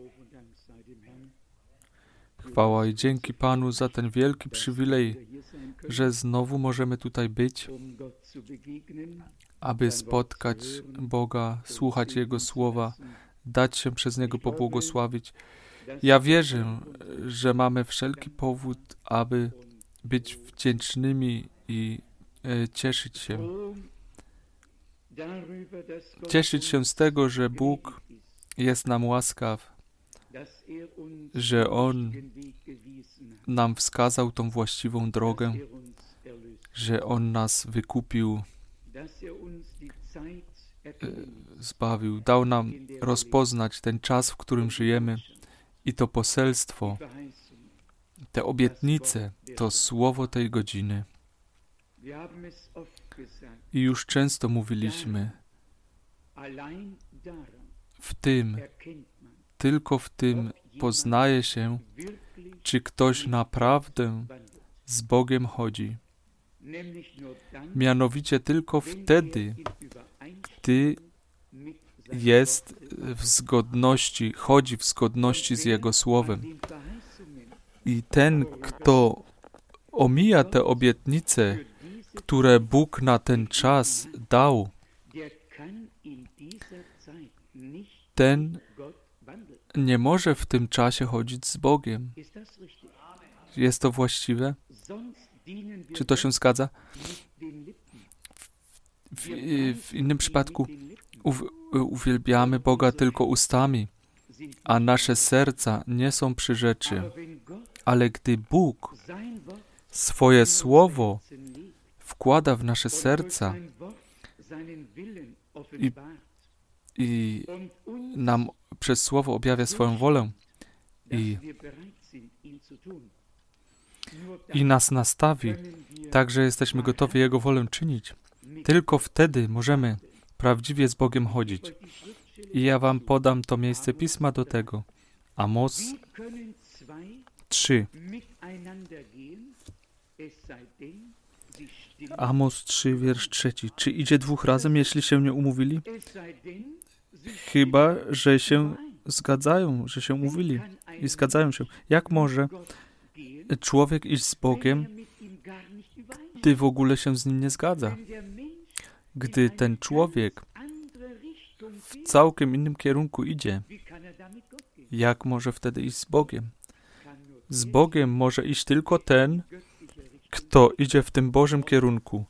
Chwała i dzięki Panu za ten wielki przywilej, że znowu możemy tutaj być, aby spotkać Boga, słuchać Jego słowa, dać się przez Niego pobłogosławić. Ja wierzę, że mamy wszelki powód, aby być wdzięcznymi i cieszyć się. Cieszyć się z tego, że Bóg jest nam łaskaw, że On nam wskazał tą właściwą drogę, że On nas wykupił, zbawił, dał nam rozpoznać ten czas, w którym żyjemy i to poselstwo, te obietnice, to słowo tej godziny. I już często mówiliśmy, tylko w tym poznaje się, czy ktoś naprawdę z Bogiem chodzi. Mianowicie tylko wtedy, gdy jest w zgodności, chodzi w zgodności z Jego Słowem. I ten, kto omija te obietnice, które Bóg na ten czas dał, ten nie może w tym czasie chodzić z Bogiem. Jest to właściwe? Czy to się zgadza? W innym przypadku uwielbiamy Boga tylko ustami, a nasze serca nie są przy rzeczy. Ale gdy Bóg swoje słowo wkłada w nasze serca i nam przez słowo objawia swoją wolę i nas nastawi, tak że jesteśmy gotowi Jego wolę czynić, tylko wtedy możemy prawdziwie z Bogiem chodzić. I ja wam podam to miejsce Pisma do tego. Amos 3. Amos 3, wiersz 3. Czy idzie dwóch razem, jeśli się nie umówili? Chyba, że się zgadzają, że się umówili i zgadzają się. Jak może człowiek iść z Bogiem, gdy w ogóle się z Nim nie zgadza? Gdy ten człowiek w całkiem innym kierunku idzie, jak może wtedy iść z Bogiem? Z Bogiem może iść tylko ten, kto idzie w tym Bożym kierunku.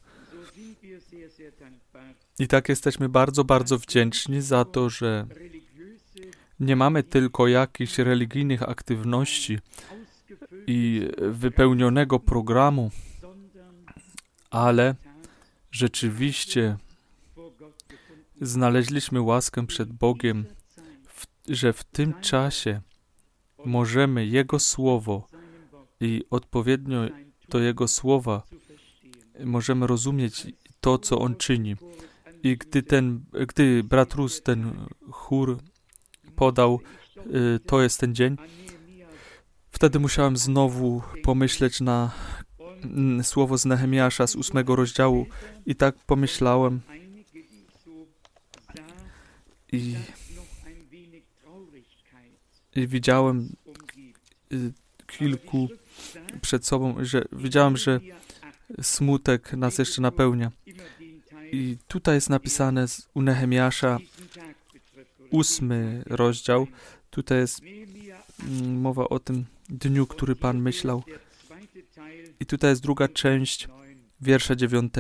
I tak jesteśmy bardzo, bardzo wdzięczni za to, że nie mamy tylko jakichś religijnych aktywności i wypełnionego programu, ale rzeczywiście znaleźliśmy łaskę przed Bogiem, że w tym czasie możemy Jego Słowo i odpowiednio do Jego Słowa możemy rozumieć to, co On czyni. I gdy brat Rus ten chór podał, to jest ten dzień, wtedy musiałem znowu pomyśleć na słowo z Nehemiasza z 8 rozdziału i tak pomyślałem i widziałem kilku przed sobą, że widziałem, że smutek nas jeszcze napełnia. I tutaj jest napisane u Nehemiasza 8 rozdział. Tutaj jest mowa o tym dniu, który Pan myślał. I tutaj jest druga część wiersza 9.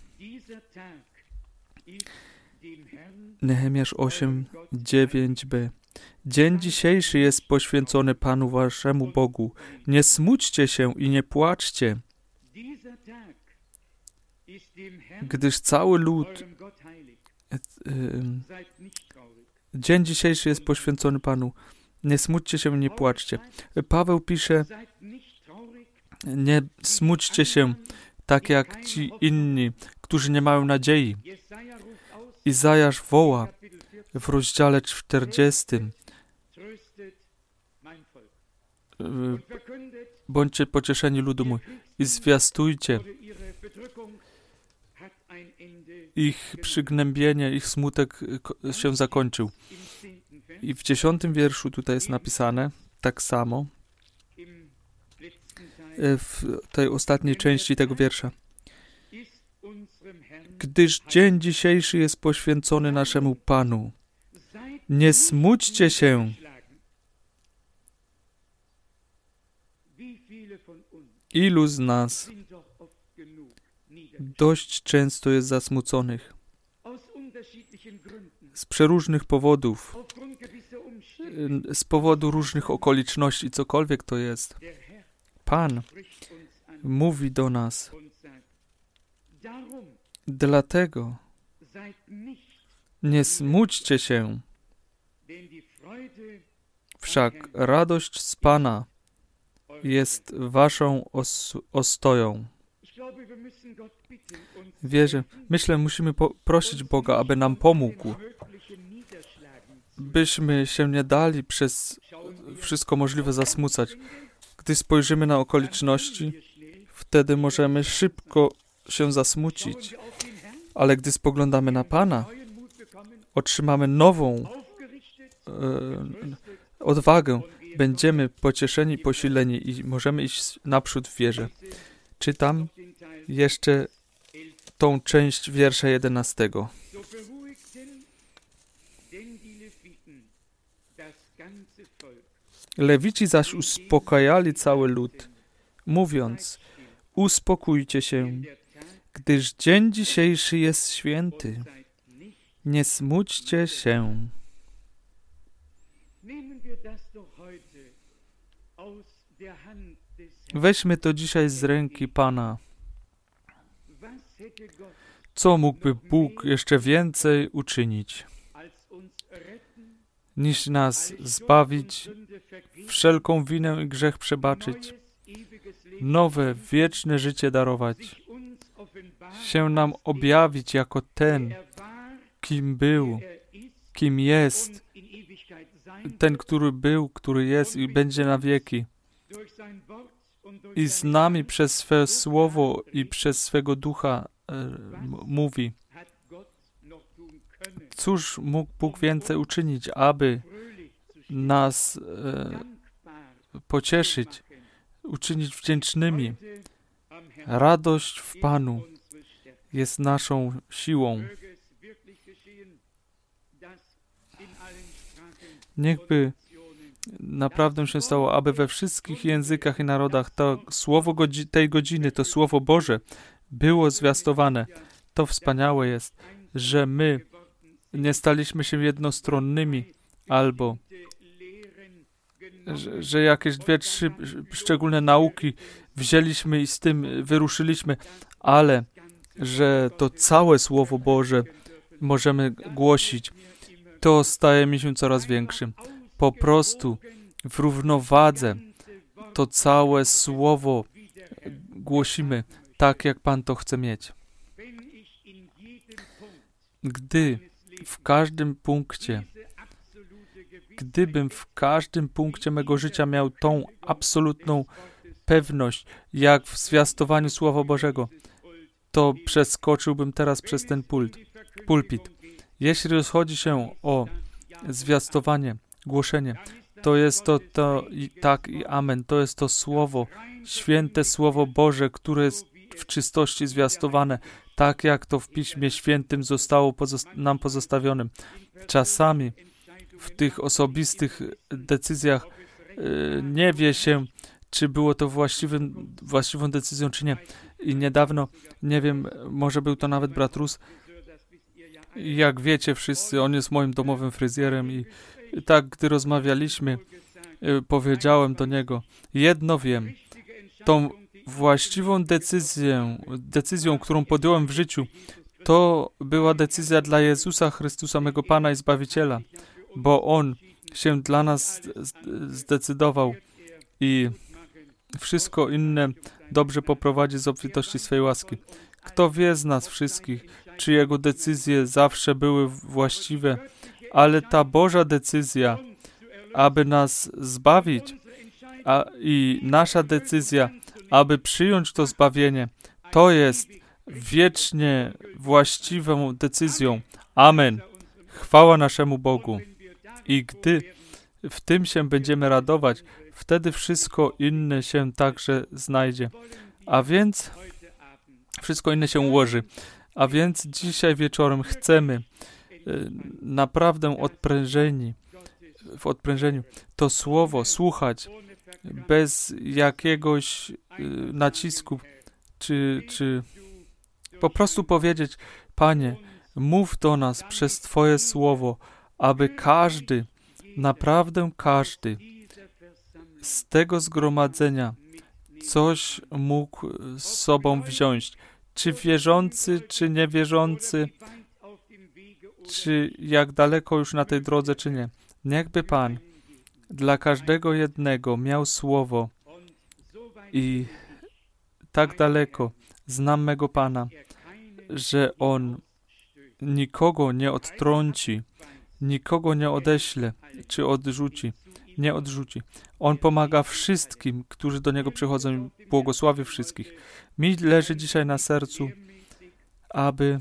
Nehemiasz 8, 9b. Dzień dzisiejszy jest poświęcony Panu waszemu Bogu. Nie smućcie się i nie płaczcie, gdyż cały lud... Dzień dzisiejszy jest poświęcony Panu. Nie smućcie się i nie płaczcie. Paweł pisze, nie smućcie się tak jak ci inni, którzy nie mają nadziei. Izajasz woła w rozdziale 40. Bądźcie pocieszeni, ludu mój, i zwiastujcie. Ich przygnębienie, ich smutek się zakończył. I w 10 wierszu tutaj jest napisane tak samo, w tej ostatniej części tego wiersza. Gdyż dzień dzisiejszy jest poświęcony naszemu Panu. Nie smućcie się. Ilu z nas dość często jest zasmuconych z przeróżnych powodów, z powodu różnych okoliczności, cokolwiek to jest. Pan mówi do nas. Dlatego nie smućcie się, wszak radość z Pana jest waszą ostoją. Myślę, musimy prosić Boga, aby nam pomógł, byśmy się nie dali przez wszystko możliwe zasmucać. Gdy spojrzymy na okoliczności, wtedy możemy szybko się zasmucić, ale gdy spoglądamy na Pana, otrzymamy nową odwagę, będziemy pocieszeni, posileni i możemy iść naprzód w wierze. Czytam jeszcze tą część wiersza 11. Lewici zaś uspokajali cały lud, mówiąc: uspokójcie się, gdyż dzień dzisiejszy jest święty. Nie smućcie się. Weźmy to dzisiaj z ręki Pana. Co mógłby Bóg jeszcze więcej uczynić, niż nas zbawić, wszelką winę i grzech przebaczyć, nowe, wieczne życie darować, się nam objawić jako ten, kim był, kim jest, ten, który był, który jest i będzie na wieki. I z nami przez swe słowo i przez swego ducha mówi. Cóż mógł Bóg więcej uczynić, aby nas pocieszyć, uczynić wdzięcznymi. Radość w Panu jest naszą siłą. Niechby naprawdę się stało, aby we wszystkich językach i narodach to słowo tej godziny, to Słowo Boże było zwiastowane. To wspaniałe jest, że my nie staliśmy się jednostronnymi, albo że jakieś 2-3 szczególne nauki wzięliśmy i z tym wyruszyliśmy, ale że to całe Słowo Boże możemy głosić. To staje mi się coraz większym. Po prostu w równowadze to całe Słowo głosimy tak, jak Pan to chce mieć. Gdybym w każdym punkcie mego życia miał tą absolutną pewność, jak w zwiastowaniu Słowa Bożego, to przeskoczyłbym teraz przez ten pulpit. Jeśli rozchodzi się o zwiastowanie, głoszenie, to jest to i tak i amen. To jest to Słowo, święte Słowo Boże, które jest w czystości zwiastowane, tak jak to w Piśmie Świętym zostało nam pozostawionym. Czasami w tych osobistych decyzjach nie wie się, czy było to właściwą decyzją, czy nie. I niedawno, nie wiem, może był to nawet brat Rus. Jak wiecie wszyscy, on jest moim domowym fryzjerem i tak, gdy rozmawialiśmy, powiedziałem do niego: jedno wiem, tą właściwą decyzją, którą podjąłem w życiu, to była decyzja dla Jezusa Chrystusa, mego Pana i Zbawiciela, bo On się dla nas zdecydował i wszystko inne dobrze poprowadzi z obfitości swej łaski. Kto wie z nas wszystkich, czy Jego decyzje zawsze były właściwe, ale ta Boża decyzja, aby nas zbawić, i nasza decyzja, aby przyjąć to zbawienie, to jest wiecznie właściwą decyzją. Amen. Chwała naszemu Bogu. I gdy w tym się będziemy radować, wtedy wszystko inne się także znajdzie. A więc wszystko inne się ułoży. A więc dzisiaj wieczorem chcemy naprawdę w odprężeniu to słowo słuchać bez jakiegoś nacisku, czy po prostu powiedzieć: Panie, mów do nas przez Twoje słowo, aby każdy, naprawdę każdy z tego zgromadzenia coś mógł z sobą wziąć. Czy wierzący, czy niewierzący, czy jak daleko już na tej drodze, czy nie. Niechby Pan dla każdego jednego miał słowo i tak daleko znam mego Pana, że On nikogo nie odtrąci, nikogo nie odeśle, czy odrzuci. Nie odrzuci. On pomaga wszystkim, którzy do Niego przychodzą i błogosławi wszystkich. Mi leży dzisiaj na sercu, aby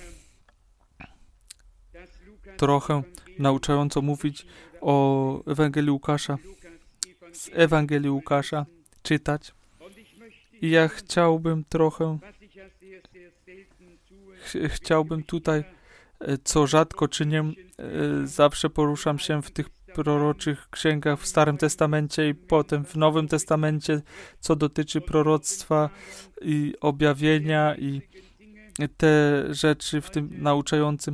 trochę nauczająco mówić o Ewangelii Łukasza, z Ewangelii Łukasza czytać. I ja chciałbym tutaj, co rzadko czynię, zawsze poruszam się w tych proroczych księgach w Starym Testamencie i potem w Nowym Testamencie, co dotyczy proroctwa i objawienia i te rzeczy w tym nauczającym.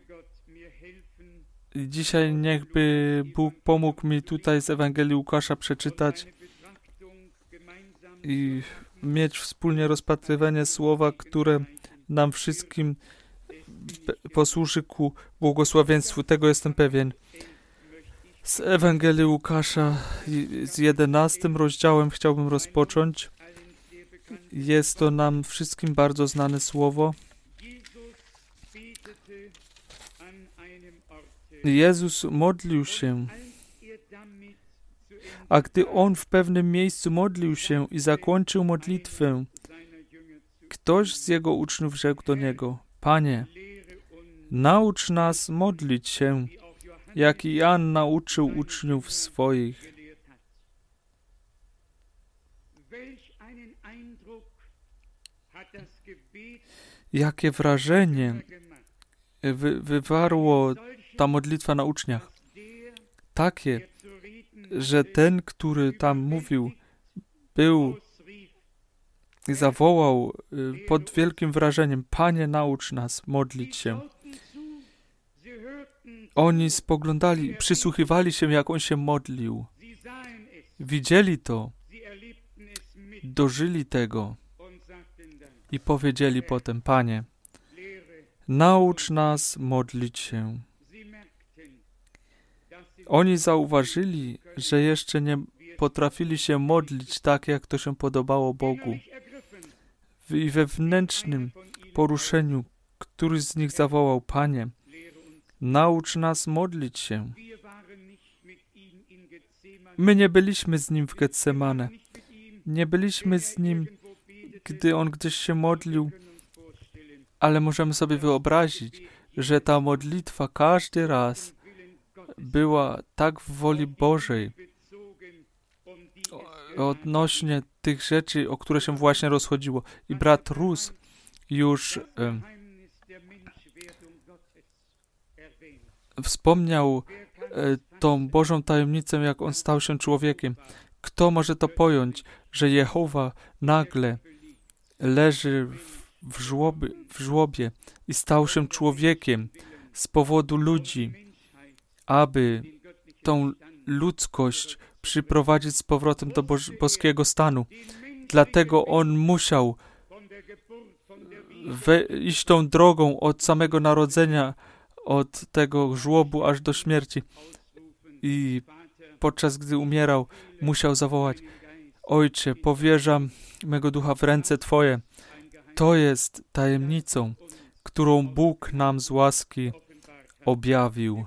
I dzisiaj niechby Bóg pomógł mi tutaj z Ewangelii Łukasza przeczytać i mieć wspólnie rozpatrywanie słowa, które nam wszystkim posłuży ku błogosławieństwu. Tego jestem pewien. Z Ewangelii Łukasza z 11 rozdziałem chciałbym rozpocząć. Jest to nam wszystkim bardzo znane słowo. Jezus modlił się, a gdy On w pewnym miejscu modlił się i zakończył modlitwę, ktoś z Jego uczniów rzekł do Niego: Panie, naucz nas modlić się, jak i Jan nauczył uczniów swoich. Jakie wrażenie wywarło ta modlitwa na uczniach? Takie, że ten, który tam mówił, zawołał pod wielkim wrażeniem: Panie, naucz nas modlić się. Oni spoglądali, przysłuchiwali się, jak on się modlił. Widzieli to, dożyli tego i powiedzieli potem: Panie, naucz nas modlić się. Oni zauważyli, że jeszcze nie potrafili się modlić tak, jak to się podobało Bogu. I we wewnętrznym poruszeniu któryś z nich zawołał: Panie, naucz nas modlić się. My nie byliśmy z Nim w Getsemane. Nie byliśmy z Nim, gdy On gdzieś się modlił, ale możemy sobie wyobrazić, że ta modlitwa każdy raz była tak w woli Bożej odnośnie tych rzeczy, o które się właśnie rozchodziło. I brat Rus już wspomniał tą Bożą tajemnicę, jak On stał się człowiekiem. Kto może to pojąć, że Jehowa nagle leży w żłobie i stał się człowiekiem z powodu ludzi, aby tą ludzkość przyprowadzić z powrotem do boskiego stanu. Dlatego On musiał iść tą drogą od samego narodzenia, od tego żłobu aż do śmierci. I podczas gdy umierał, musiał zawołać: Ojcze, powierzam mego ducha w ręce Twoje. To jest tajemnicą, którą Bóg nam z łaski objawił.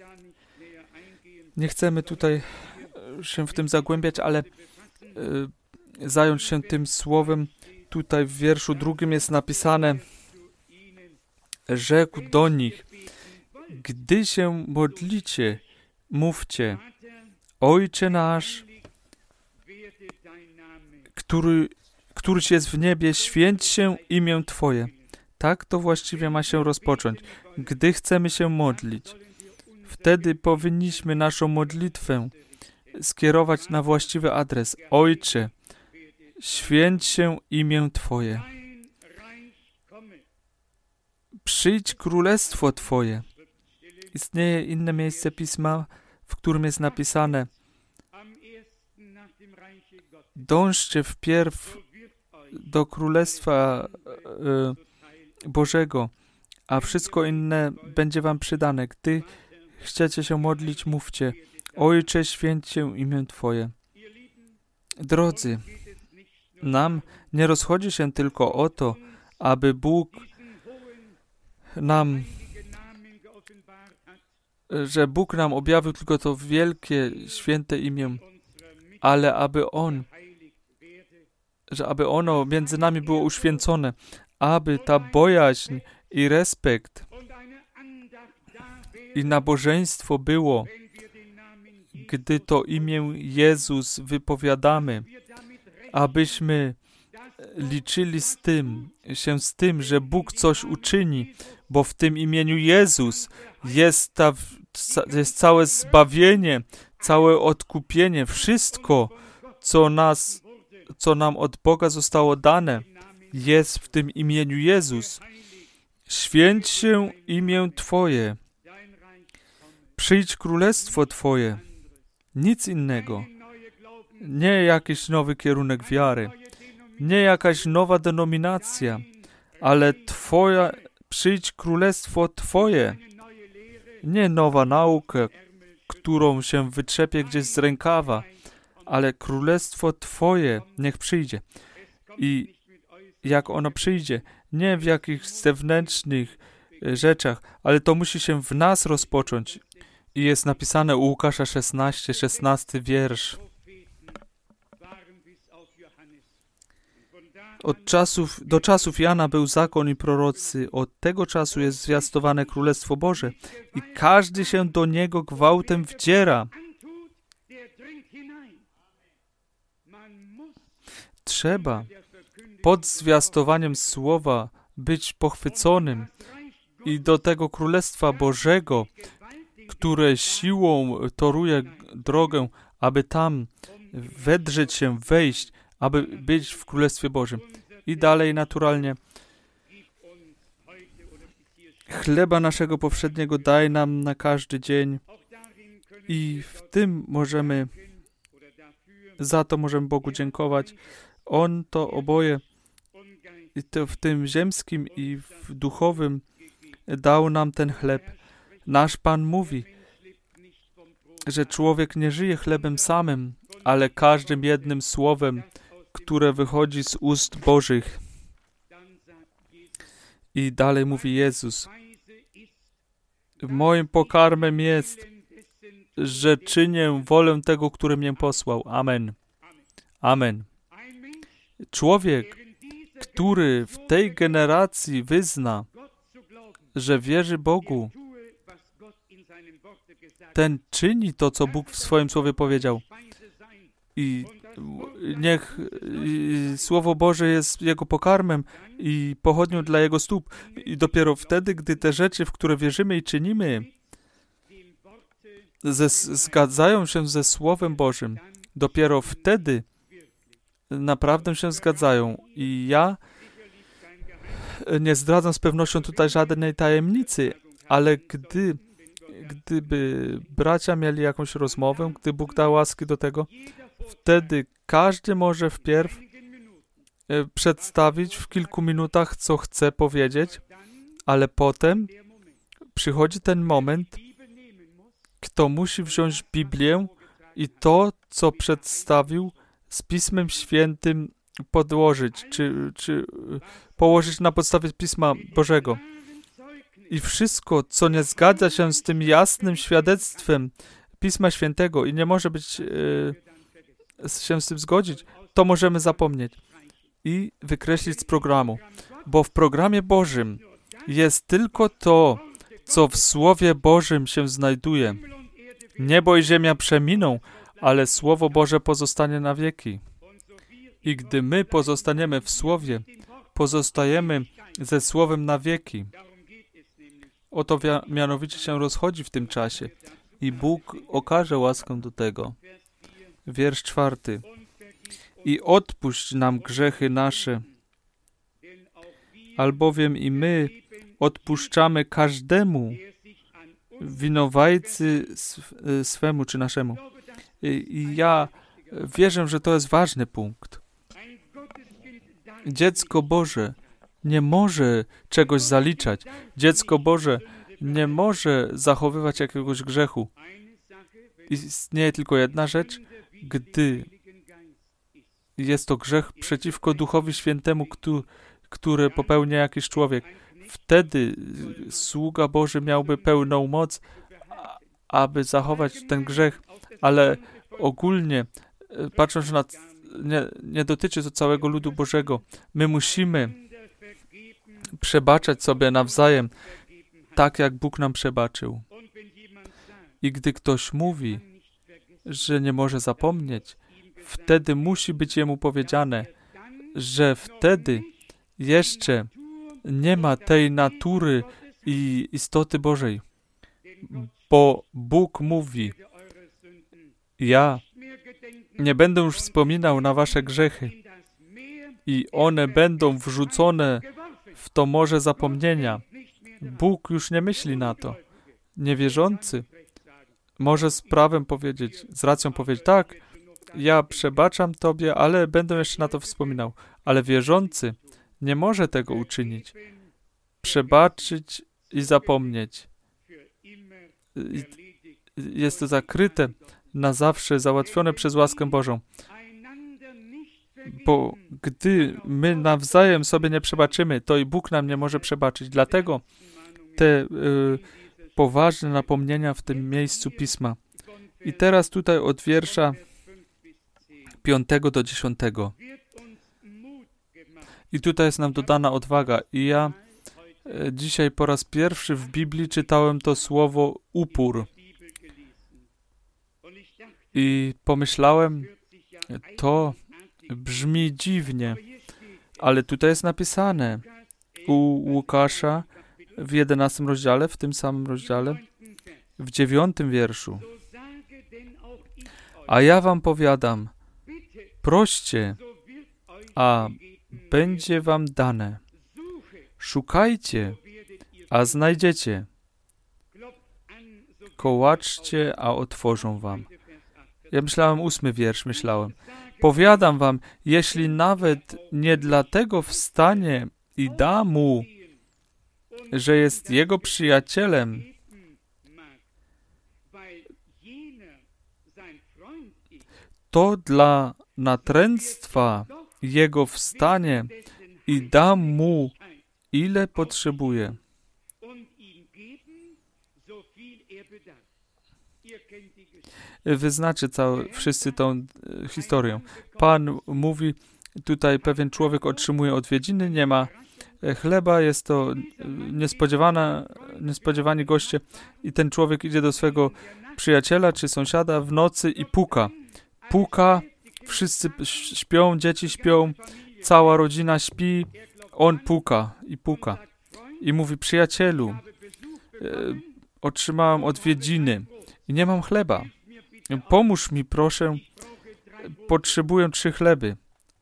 Nie chcemy tutaj się w tym zagłębiać, ale zająć się tym słowem. Tutaj w wierszu 2 jest napisane: rzekł do nich: gdy się modlicie, mówcie: Ojcze nasz, któryś jest w niebie, święć się imię Twoje. Tak to właściwie ma się rozpocząć. Gdy chcemy się modlić, wtedy powinniśmy naszą modlitwę skierować na właściwy adres. Ojcze, święć się imię Twoje. Przyjdź królestwo Twoje. Istnieje inne miejsce Pisma, w którym jest napisane: dążcie wpierw do Królestwa Bożego, a wszystko inne będzie wam przydane. Gdy chcecie się modlić, mówcie: Ojcze, święć się imię Twoje. Drodzy, nam nie rozchodzi się tylko o to, aby Bóg nam, że Bóg nam objawił tylko to wielkie, święte imię, ale aby ono między nami było uświęcone, aby ta bojaźń i respekt i nabożeństwo było, gdy to imię Jezus wypowiadamy, abyśmy liczyli z tym, że Bóg coś uczyni, bo w tym imieniu Jezus jest całe zbawienie, całe odkupienie, wszystko, co nam od Boga zostało dane, jest w tym imieniu Jezus. Święć się imię Twoje. Przyjdź królestwo Twoje. Nic innego. Nie jakiś nowy kierunek wiary. Nie jakaś nowa denominacja, ale przyjdź królestwo Twoje. Nie nowa nauka, którą się wytrzepie gdzieś z rękawa, ale królestwo Twoje niech przyjdzie. I jak ono przyjdzie, nie w jakichś zewnętrznych rzeczach, ale to musi się w nas rozpocząć. I jest napisane u Łukasza 16 wiersz. Do czasów Jana był zakon i prorocy. Od tego czasu jest zwiastowane Królestwo Boże i każdy się do niego gwałtem wdziera. Trzeba pod zwiastowaniem słowa być pochwyconym i do tego Królestwa Bożego, które siłą toruje drogę, aby tam wedrzeć się, wejść, aby być w Królestwie Bożym. I dalej naturalnie: chleba naszego powszedniego daj nam na każdy dzień. I za to możemy Bogu dziękować. On to oboje, i to w tym ziemskim i w duchowym, dał nam ten chleb. Nasz Pan mówi, że człowiek nie żyje chlebem samym, ale każdym jednym słowem, które wychodzi z ust Bożych. I dalej mówi Jezus: moim pokarmem jest, że czynię wolę tego, który mnie posłał. Amen. Amen. Człowiek, który w tej generacji wyzna, że wierzy Bogu, ten czyni to, co Bóg w swoim Słowie powiedział. I niech Słowo Boże jest jego pokarmem i pochodnią dla jego stóp. I dopiero wtedy, gdy te rzeczy, w które wierzymy i czynimy, zgadzają się ze Słowem Bożym, dopiero wtedy naprawdę się zgadzają. I ja nie zdradzam z pewnością tutaj żadnej tajemnicy, ale gdyby bracia mieli jakąś rozmowę, gdy Bóg da łaski do tego, wtedy każdy może wpierw przedstawić w kilku minutach, co chce powiedzieć, ale potem przychodzi ten moment, kto musi wziąć Biblię i to, co przedstawił, z Pismem Świętym podłożyć, czy położyć na podstawie Pisma Bożego. I wszystko, co nie zgadza się z tym jasnym świadectwem Pisma Świętego i nie może być się z tym zgodzić, to możemy zapomnieć i wykreślić z programu. Bo w programie Bożym jest tylko to, co w Słowie Bożym się znajduje. Niebo i ziemia przeminą, ale Słowo Boże pozostanie na wieki. I gdy my pozostaniemy w Słowie, pozostajemy ze Słowem na wieki. O to mianowicie się rozchodzi w tym czasie. I Bóg okaże łaskę do tego. Wiersz 4. I odpuść nam grzechy nasze, albowiem i my odpuszczamy każdemu winowajcy swemu czy naszemu. I ja wierzę, że to jest ważny punkt. Dziecko Boże nie może czegoś zaliczać. Dziecko Boże nie może zachowywać jakiegoś grzechu. Istnieje tylko jedna rzecz, gdy jest to grzech przeciwko Duchowi Świętemu, który popełnia jakiś człowiek. Wtedy sługa Boży miałby pełną moc, aby zachować ten grzech, ale ogólnie, patrząc na nie dotyczy to całego ludu Bożego. My musimy przebaczać sobie nawzajem, tak jak Bóg nam przebaczył. I gdy ktoś mówi, że nie może zapomnieć, wtedy musi być jemu powiedziane, że wtedy jeszcze nie ma tej natury i istoty Bożej. Bo Bóg mówi, ja nie będę już wspominał na wasze grzechy i one będą wrzucone w to morze zapomnienia. Bóg już nie myśli na to. Niewierzący może z prawem powiedzieć, z racją powiedzieć, tak, ja przebaczam tobie, ale będę jeszcze na to wspominał. Ale wierzący nie może tego uczynić. Przebaczyć i zapomnieć. Jest to zakryte, na zawsze załatwione przez łaskę Bożą. Bo gdy my nawzajem sobie nie przebaczymy, to i Bóg nam nie może przebaczyć. Dlatego te poważne napomnienia w tym miejscu Pisma. I teraz tutaj od wiersza 5 do 10. I tutaj jest nam dodana odwaga. I ja dzisiaj po raz pierwszy w Biblii czytałem to słowo upór. I pomyślałem, to brzmi dziwnie, ale tutaj jest napisane u Łukasza w 11 rozdziale, w tym samym rozdziale, w 9 wierszu. A ja wam powiadam, proście, a będzie wam dane. Szukajcie, a znajdziecie. Kołaczcie, a otworzą wam. Ja myślałem 8 wiersz, Powiadam wam, jeśli nawet nie dlatego wstanie i da mu, że jest jego przyjacielem, to dla natręctwa jego wstanie i da mu, ile potrzebuje. Wy znacie wszyscy tą historię. Pan mówi, tutaj pewien człowiek otrzymuje odwiedziny, nie ma chleba, jest to niespodziewani goście i ten człowiek idzie do swego przyjaciela czy sąsiada w nocy i puka. Puka, wszyscy śpią, dzieci śpią, cała rodzina śpi, on puka. I mówi, przyjacielu, otrzymałem odwiedziny i nie mam chleba. Pomóż mi, proszę, potrzebuję 3 chleby.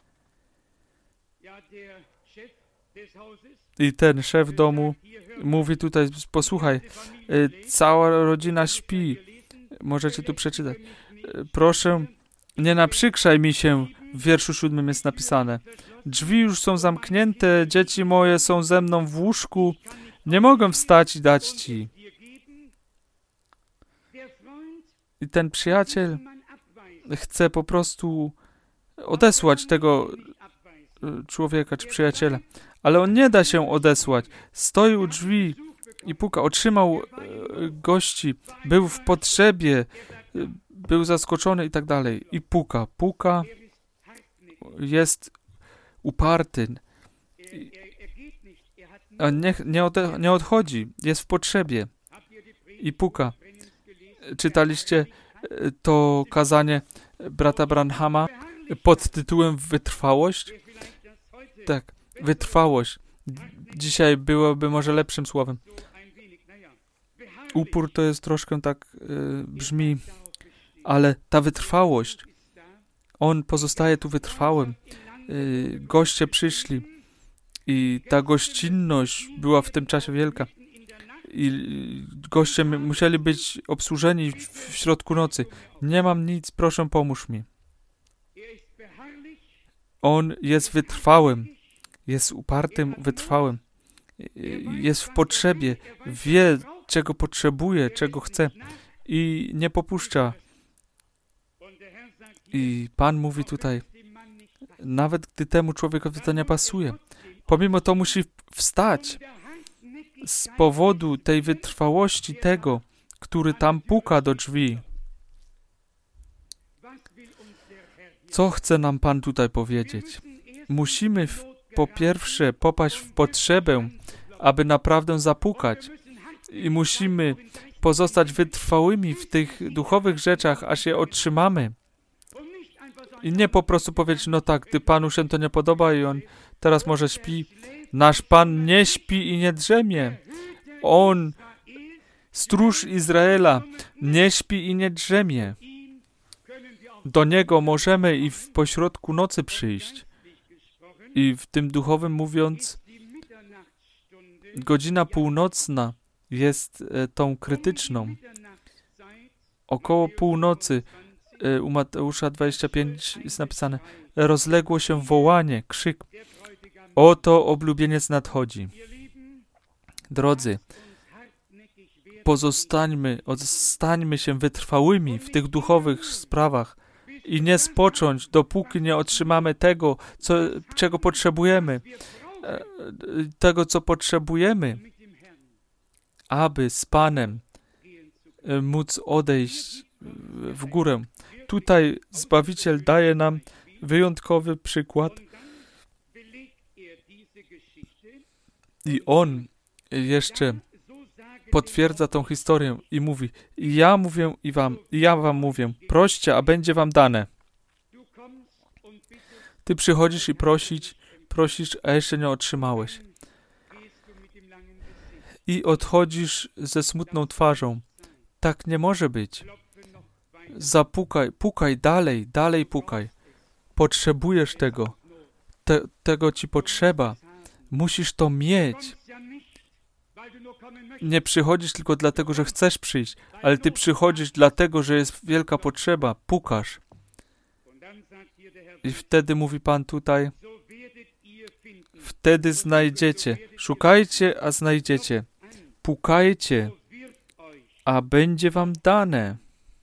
I ten szef domu mówi tutaj, posłuchaj, cała rodzina śpi, możecie tu przeczytać. Proszę, nie naprzykrzaj mi się, w wierszu 7 jest napisane. Drzwi już są zamknięte, dzieci moje są ze mną w łóżku, nie mogę wstać i dać ci. I ten przyjaciel chce po prostu odesłać tego człowieka czy przyjaciela. Ale on nie da się odesłać. Stoi u drzwi i puka. Otrzymał gości, był w potrzebie, był zaskoczony i tak dalej. I puka, jest uparty. A nie odchodzi, jest w potrzebie. I puka. Czytaliście to kazanie brata Branhama pod tytułem Wytrwałość? Tak, wytrwałość. Dzisiaj byłoby może lepszym słowem. Upór to jest troszkę tak brzmi, ale ta wytrwałość, on pozostaje tu wytrwałym. Goście przyszli i ta gościnność była w tym czasie wielka. I goście musieli być obsłużeni w środku nocy. Nie mam nic, proszę pomóż mi. On jest wytrwałym, jest upartym, wytrwałym. Jest w potrzebie, wie, czego potrzebuje, czego chce i nie popuszcza. I Pan mówi tutaj, nawet gdy temu człowiekowi to nie pasuje, pomimo to musi wstać z powodu tej wytrwałości tego, który tam puka do drzwi. Co chce nam Pan tutaj powiedzieć? Musimy po pierwsze popaść w potrzebę, aby naprawdę zapukać. I musimy pozostać wytrwałymi w tych duchowych rzeczach, aż je otrzymamy. I nie po prostu powiedzieć, no tak, gdy Panu się to nie podoba i On teraz może śpi. Nasz Pan nie śpi i nie drzemie. On, stróż Izraela, nie śpi i nie drzemie. Do Niego możemy i w pośrodku nocy przyjść. I w tym duchowym mówiąc, godzina północna jest tą krytyczną. Około północy u Mateusza 25 jest napisane, rozległo się wołanie, krzyk. Oto oblubieniec nadchodzi. Drodzy, stańmy się wytrwałymi w tych duchowych sprawach i nie spocząć, dopóki nie otrzymamy tego, czego potrzebujemy. Tego, co potrzebujemy, aby z Panem móc odejść w górę. Tutaj Zbawiciel daje nam wyjątkowy przykład i On jeszcze potwierdza tą historię i mówi, ja wam mówię, proście, a będzie wam dane. Ty przychodzisz i prosisz, a jeszcze nie otrzymałeś. I odchodzisz ze smutną twarzą. Tak nie może być. Zapukaj, pukaj dalej pukaj. Potrzebujesz tego. Tego ci potrzeba. Musisz to mieć. Nie przychodzisz tylko dlatego, że chcesz przyjść, ale ty przychodzisz dlatego, że jest wielka potrzeba. Pukasz. I wtedy mówi Pan tutaj, wtedy znajdziecie. Szukajcie, a znajdziecie. Pukajcie, a będzie wam dane.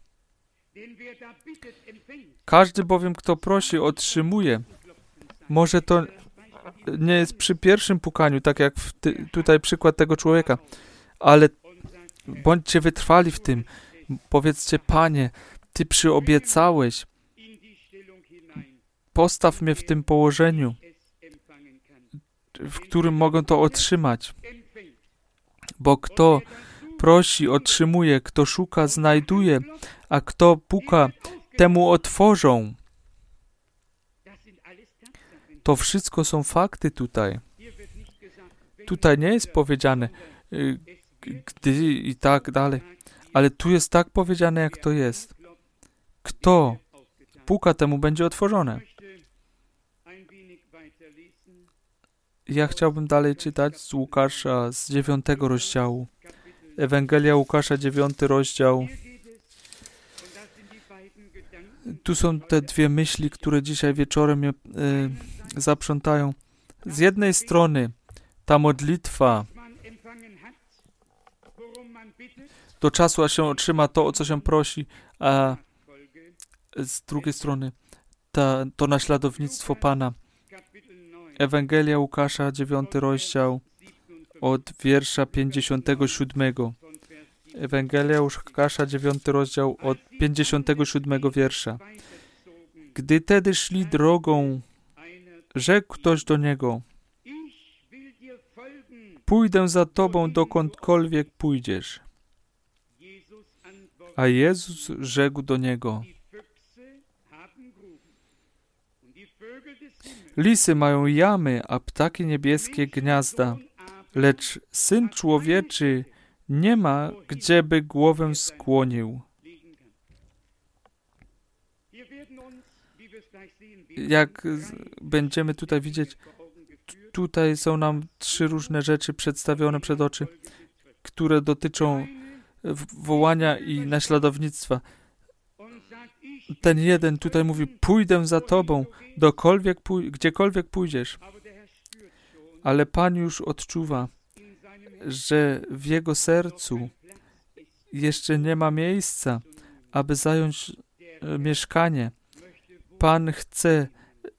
Każdy bowiem, kto prosi, otrzymuje. Może to nie jest przy pierwszym pukaniu, tak jak tutaj przykład tego człowieka, ale bądźcie wytrwali w tym. Powiedzcie, Panie, Ty przyobiecałeś. Postaw mnie w tym położeniu, w którym mogę to otrzymać. Bo kto prosi, otrzymuje, kto szuka, znajduje, a kto puka, temu otworzą. To wszystko są fakty tutaj. Tutaj nie jest powiedziane, gdy i tak dalej, ale tu jest tak powiedziane, jak to jest. Kto puka, temu będzie otworzone. Ja chciałbym dalej czytać z Łukasza, z 9 rozdziału. Ewangelia Łukasza, 9 rozdział. Tu są te dwie myśli, które dzisiaj wieczorem mnie zaprzątają. Z jednej strony ta modlitwa do czasu, aż się otrzyma to, o co się prosi, a z drugiej strony to naśladownictwo Pana. Ewangelia Łukasza, 9 rozdział, od wiersza 57. Ewangelia Łukasza, 9 rozdział, od 57 wiersza. Gdy tedy szli drogą, rzekł ktoś do niego, pójdę za tobą, dokądkolwiek pójdziesz. A Jezus rzekł do niego: lisy mają jamy, a ptaki niebieskie gniazda, lecz Syn Człowieczy nie ma, gdzieby głowę skłonił. Jak będziemy tutaj widzieć, tutaj są nam 3 różne rzeczy przedstawione przed oczy, które dotyczą wołania i naśladownictwa. Ten jeden tutaj mówi: pójdę za Tobą, gdziekolwiek pójdziesz. Ale Pan już odczuwa, że w jego sercu jeszcze nie ma miejsca, aby zająć mieszkanie. Pan chce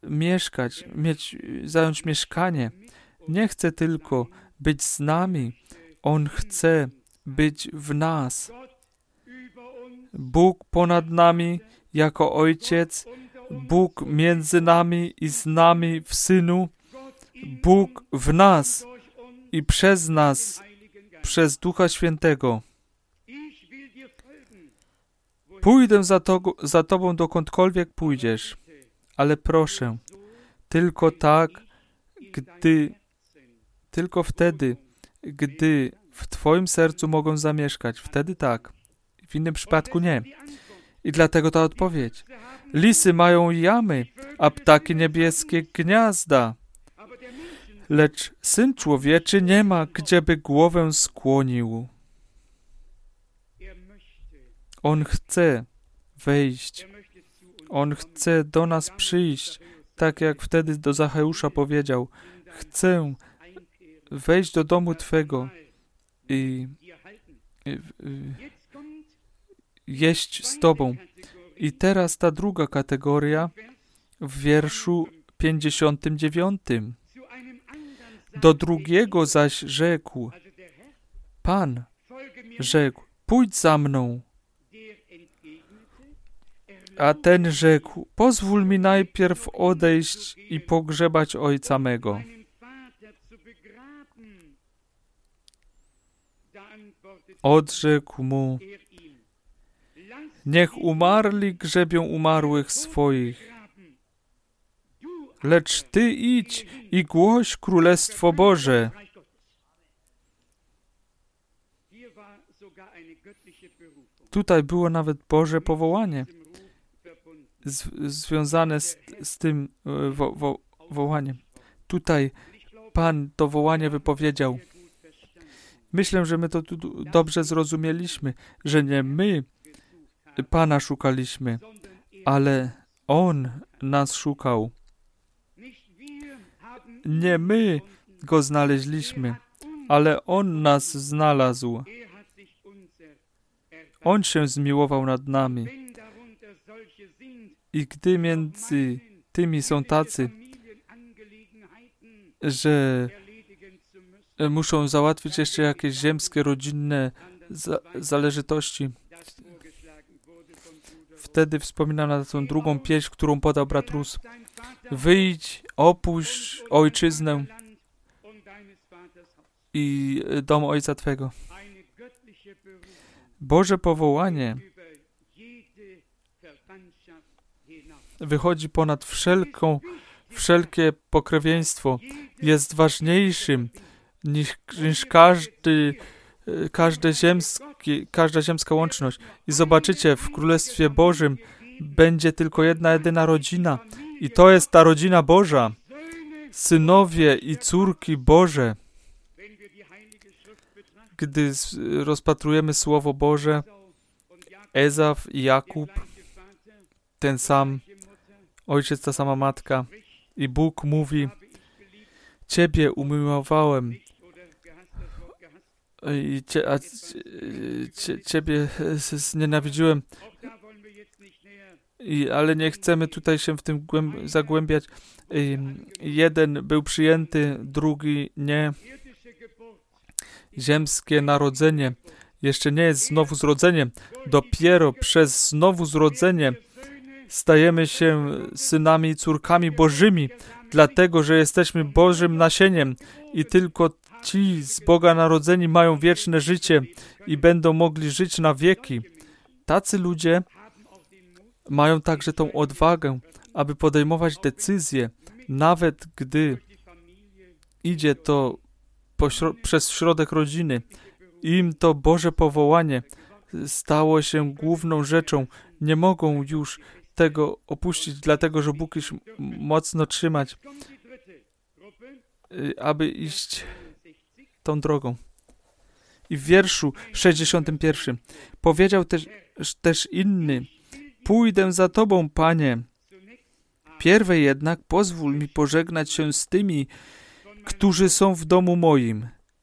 zająć mieszkanie. Nie chce tylko być z nami. On chce być w nas. Bóg ponad nami jako Ojciec, Bóg między nami i z nami w Synu, Bóg w nas i przez nas, przez Ducha Świętego. Pójdę za Tobą dokądkolwiek pójdziesz, ale proszę, tylko wtedy, gdy w Twoim sercu mogą zamieszkać. Wtedy tak. W innym przypadku nie. I dlatego ta odpowiedź. Lisy mają jamy, a ptaki niebieskie gniazda. Lecz Syn Człowieczy nie ma, gdzieby głowę skłonił. On chce wejść. On chce do nas przyjść, tak jak wtedy do Zacheusza powiedział: chcę wejść do domu Twego i jeść z Tobą. I teraz ta druga kategoria w wierszu 59. Do drugiego zaś rzekł, Pan rzekł: pójdź za mną. A ten rzekł: pozwól mi najpierw odejść i pogrzebać ojca mego. Odrzekł mu: niech umarli grzebią umarłych swoich, lecz ty idź i głoś Królestwo Boże. Tutaj było nawet Boże powołanie związane z tym wołaniem. Tutaj Pan to wołanie wypowiedział. Myślę, że my to tu dobrze zrozumieliśmy, że nie my Pana szukaliśmy, ale On nas szukał. Nie my Go znaleźliśmy, ale On nas znalazł. On się zmiłował nad nami. I gdy między tymi są tacy, że muszą załatwić jeszcze jakieś ziemskie, rodzinne zależytości, wtedy wspominam na tą drugą pieśń, którą podał brat Rus. Wyjdź, opuść ojczyznę i dom ojca Twego. Boże powołanie wychodzi ponad wszelkie pokrewieństwo. Jest ważniejszym niż każda ziemska łączność. I zobaczycie, w Królestwie Bożym będzie tylko jedna, jedyna rodzina. I to jest ta rodzina Boża. Synowie i córki Boże. Gdy rozpatrujemy Słowo Boże, Ezaf i Jakub, ten sam ojciec, ta sama matka. I Bóg mówi: Ciebie umiłowałem i Ciebie znienawidziłem. Ale nie chcemy tutaj się w tym zagłębiać. Jeden był przyjęty, drugi nie. Ziemskie narodzenie jeszcze nie jest znowu-zrodzeniem. Dopiero przez znowu-zrodzenie stajemy się synami i córkami Bożymi, dlatego, że jesteśmy Bożym nasieniem i tylko ci z Boga narodzeni mają wieczne życie i będą mogli żyć na wieki. tacy ludzie mają także tą odwagę, aby podejmować decyzje, nawet gdy idzie to przez środek rodziny. Im to Boże powołanie stało się główną rzeczą. Nie mogą już tego opuścić, dlatego że Bóg już mocno trzymać, aby iść tą drogą. I w wierszu 61 powiedział też inny: pójdę za Tobą, Panie. Pierwej jednak pozwól mi pożegnać się z tymi, którzy są w domu moim.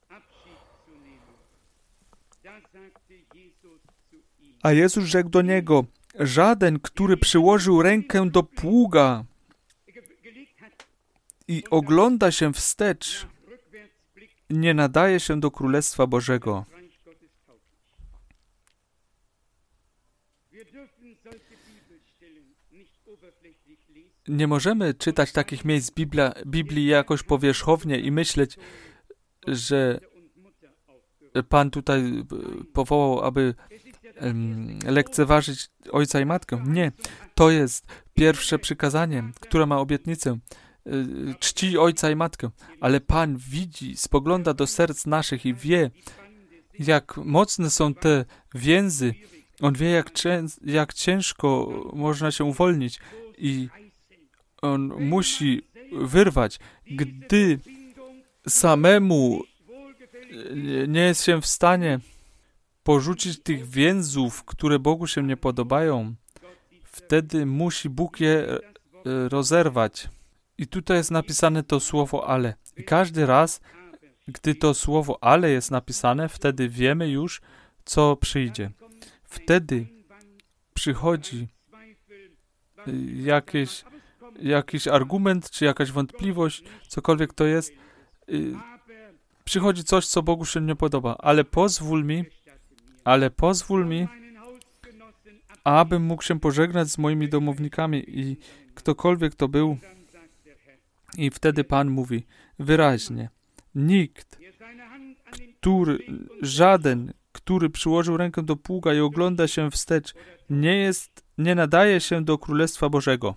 A Jezus rzekł do niego: żaden, który przyłożył rękę do pługa i ogląda się wstecz, nie nadaje się do Królestwa Bożego. Nie możemy czytać takich miejsc Biblii jakoś powierzchownie i myśleć, że Pan tutaj powołał, aby lekceważyć ojca i matkę. Nie, to jest pierwsze przykazanie, które ma obietnicę. Czci ojca i matkę, ale Pan widzi, spogląda do serc naszych i wie, jak mocne są te więzy. On wie, jak ciężko można się uwolnić i on musi wyrwać. Gdy samemu nie jest się w stanie porzucić tych więzów, które Bogu się nie podobają, wtedy musi Bóg je rozerwać. I tutaj jest napisane to słowo ale. I każdy raz, gdy to słowo ale jest napisane, wtedy wiemy już, co przyjdzie. Wtedy przychodzi jakiś argument, czy jakaś wątpliwość, cokolwiek to jest. Przychodzi coś, co Bogu się nie podoba. Ale pozwól mi, abym mógł się pożegnać z moimi domownikami i ktokolwiek to był. I wtedy Pan mówi wyraźnie: żaden, który przyłożył rękę do pługa i ogląda się wstecz, nie nadaje się do Królestwa Bożego.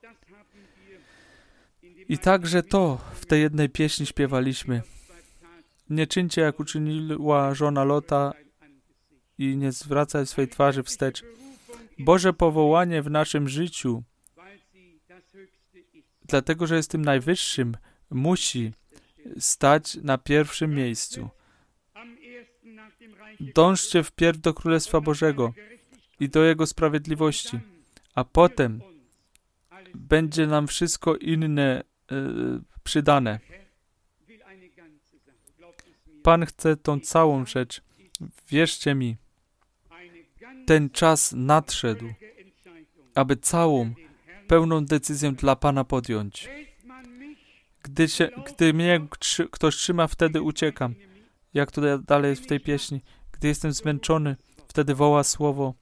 I także to w tej jednej pieśni śpiewaliśmy. Nie czyńcie, jak uczyniła żona Lota i nie zwracaj swej twarzy wstecz. Boże powołanie w naszym życiu, dlatego że jest tym najwyższym, musi stać na pierwszym miejscu. Dążcie wpierw do Królestwa Bożego i do Jego sprawiedliwości, a potem będzie nam wszystko inne przydane. Pan chce tą całą rzecz. Wierzcie mi, ten czas nadszedł, aby całą, pełną decyzję dla Pana podjąć. Gdy mnie ktoś trzyma, wtedy uciekam. Jak to dalej jest w tej pieśni. Gdy jestem zmęczony, wtedy woła słowo.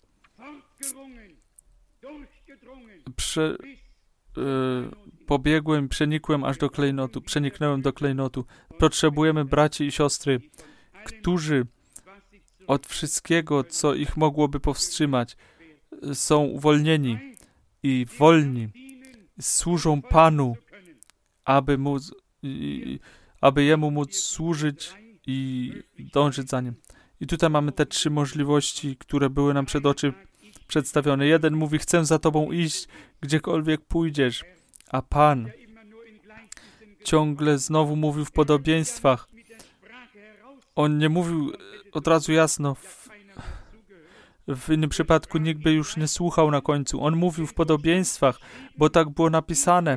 Przeniknąłem do klejnotu. Potrzebujemy braci i siostry, którzy od wszystkiego, co ich mogłoby powstrzymać, są uwolnieni i wolni, służą Panu, aby Jemu móc służyć i dążyć za Nim. I tutaj mamy te 3 możliwości, które były nam przed oczy przedstawione. Jeden mówi: chcę za Tobą iść, gdziekolwiek pójdziesz, a Pan ciągle znowu mówił w podobieństwach. On nie mówił od razu jasno. W innym przypadku nikt by już nie słuchał na końcu. On mówił w podobieństwach, bo tak było napisane.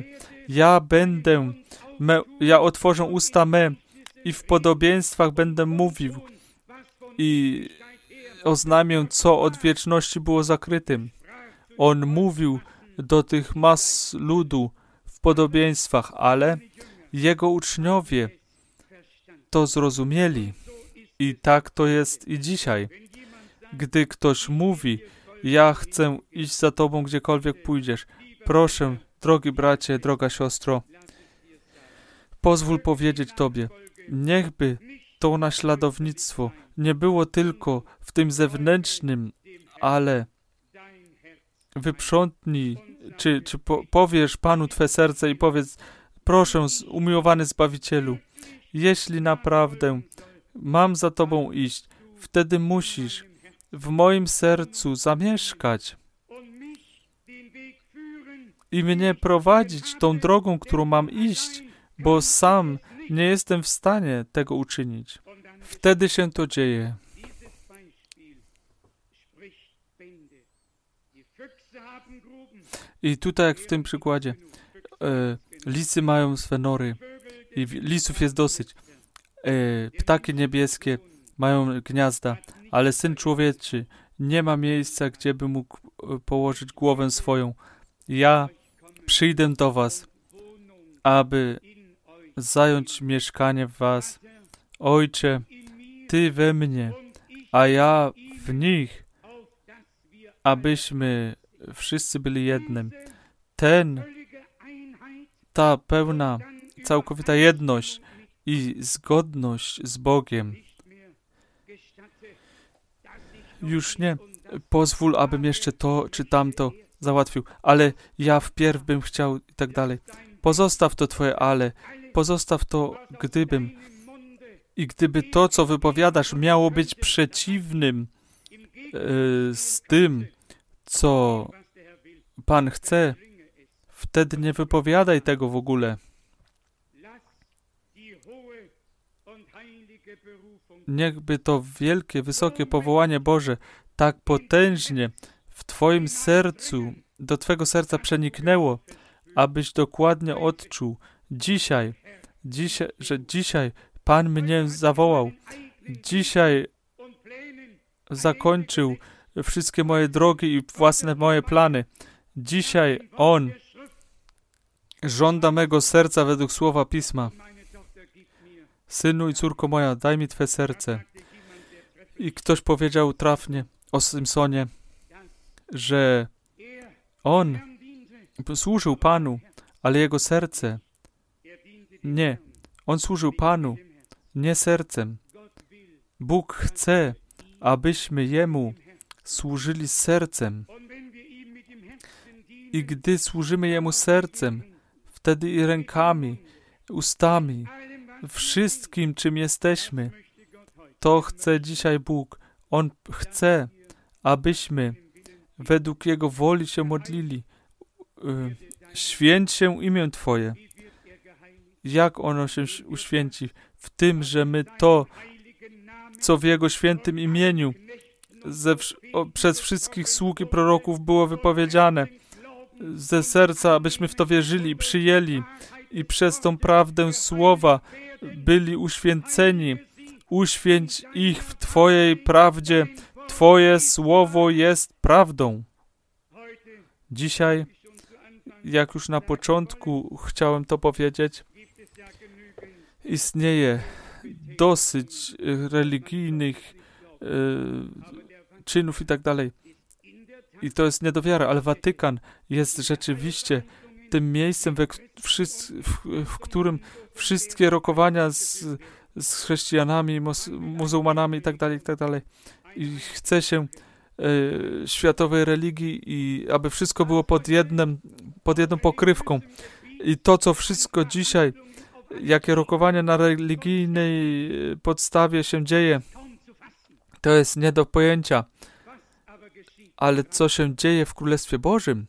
Ja otworzę usta me i w podobieństwach będę mówił i oznamię, co od wieczności było zakrytym. On mówił do tych mas ludu w podobieństwach, ale jego uczniowie to zrozumieli. I tak to jest i dzisiaj. Gdy ktoś mówi: ja chcę iść za Tobą, gdziekolwiek pójdziesz. Proszę, drogi bracie, droga siostro, pozwól powiedzieć Tobie, niechby to naśladownictwo nie było tylko w tym zewnętrznym, ale wyprzątnij, czy powiesz Panu Twe serce i powiedz, proszę, umiłowany Zbawicielu, jeśli naprawdę mam za Tobą iść, wtedy musisz w moim sercu zamieszkać i mnie prowadzić tą drogą, którą mam iść, bo sam nie jestem w stanie tego uczynić. Wtedy się to dzieje. I tutaj, jak w tym przykładzie, lisy mają swe nory i lisów jest dosyć. Ptaki niebieskie mają gniazda, ale Syn Człowieczy nie ma miejsca, gdzie by mógł położyć głowę swoją. Ja przyjdę do was, aby zająć mieszkanie w was. Ojcze, Ty we mnie, a ja w nich, abyśmy wszyscy byli jednym. Ta pełna, całkowita jedność i zgodność z Bogiem. Już nie pozwól, abym jeszcze to czy tamto załatwił, ale ja wpierw bym chciał i tak dalej. Pozostaw to Twoje ale, pozostaw to gdybym. I gdyby to, co wypowiadasz, miało być przeciwnym z tym, co Pan chce, wtedy nie wypowiadaj tego w ogóle. Niechby to wielkie, wysokie powołanie Boże tak potężnie w Twoim sercu, do Twego serca przeniknęło, abyś dokładnie odczuł że dzisiaj Pan mnie zawołał. Dzisiaj zakończył wszystkie moje drogi i własne moje plany. Dzisiaj On żąda mego serca według słowa Pisma. Synu i córko moja, daj mi Twe serce. I ktoś powiedział trafnie o Simsonie, że on służył Panu, ale jego serce nie. On służył Panu, nie sercem. Bóg chce, abyśmy Jemu służyli sercem. I gdy służymy Jemu sercem, wtedy i rękami, ustami, wszystkim, czym jesteśmy, to chce dzisiaj Bóg. On chce, abyśmy według Jego woli się modlili. Święć się imię Twoje. Jak ono się uświęci? W tym, że my to, co w Jego świętym imieniu przez wszystkich sług i proroków było wypowiedziane, ze serca, abyśmy w to wierzyli i przyjęli i przez tą prawdę słowa byli uświęceni. Uświęć ich w Twojej prawdzie. Twoje słowo jest prawdą. Dzisiaj, jak już na początku chciałem to powiedzieć, istnieje dosyć religijnych czynów i tak dalej. I to jest niedowiara, ale Watykan jest rzeczywiście tym miejscem, w którym wszystkie rokowania z chrześcijanami, muzułmanami i tak dalej, i chce się światowej religii i aby wszystko było pod jedną pokrywką. I to, co wszystko dzisiaj, jakie rokowania na religijnej podstawie się dzieje, to jest nie do pojęcia. Ale co się dzieje w Królestwie Bożym?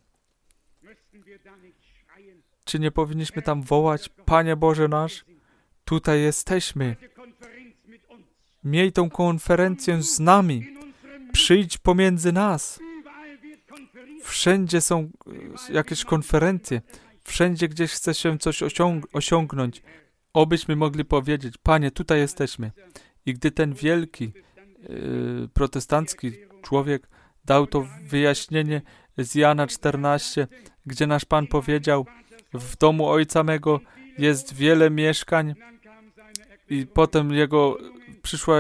Czy nie powinniśmy tam wołać, Panie Boże nasz, tutaj jesteśmy. Miej tą konferencję z nami. Przyjdź pomiędzy nas. Wszędzie są jakieś konferencje. Wszędzie gdzieś chce się coś osiągnąć. Obyśmy mogli powiedzieć, Panie, tutaj jesteśmy. I gdy ten wielki protestancki człowiek dał to wyjaśnienie z Jana 14, gdzie nasz Pan powiedział, w domu Ojca mego jest wiele mieszkań, i potem przyszła